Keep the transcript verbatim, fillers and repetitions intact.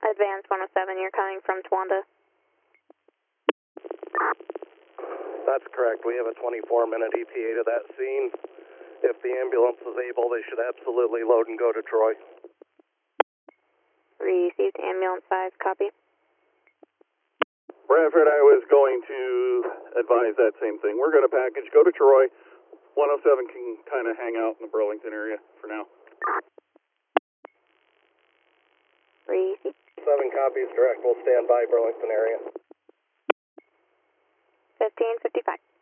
Advance one oh seven, you're coming from Towanda. That's correct. We have a twenty-four minute E T A to that scene. If the ambulance is able, they should absolutely load and go to Troy. Received ambulance five, copy. Bradford, I was going to advise that same thing. We're going to package, go to Troy. one oh seven can kind of hang out in the Burlington area for now. Received. Seven copies direct. We'll stand by Burlington area. fifteen fifty-five.